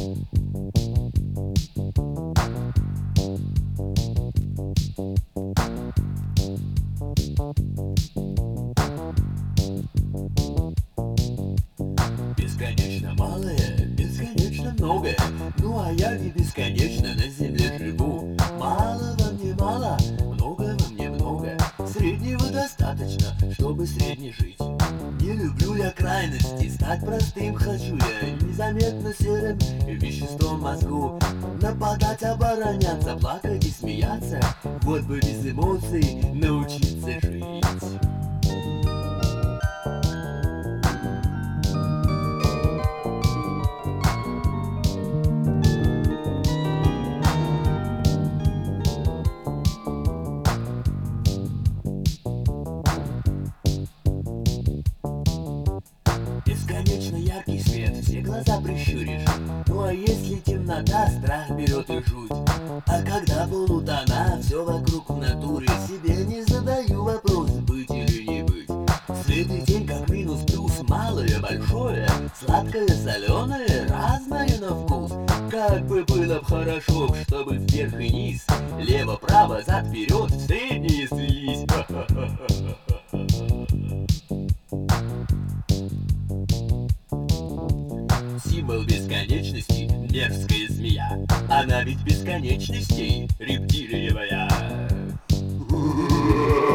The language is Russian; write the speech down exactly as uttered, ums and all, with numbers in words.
Бесконечно малое, бесконечно многое. Ну а я не бесконечно на земле живу. Мало во мне мало, много во мне много. Среднего достаточно, чтобы средне жить. Не люблю я крайности, стать простым хочу я. Незаметно серым веществом мозгу. Нападать, обороняться, плакать и смеяться. Вот бы без эмоций научиться жить. Бесконечно яркий свет, все глаза прищуришь. Ну а если темнота, страх берет и жуть. А когда полутона, все вокруг в натуре. Себе не задаю вопрос, быть или не быть. Свет и тень как минус плюс, малое, большое, сладкое, соленое, разное на вкус. Как бы было б хорошо, чтобы вверх и низ, лево-право, зад-вперед, в средние слились. Символ бесконечности — мерзкая змея. Она ведь бесконечностей рептилиевая.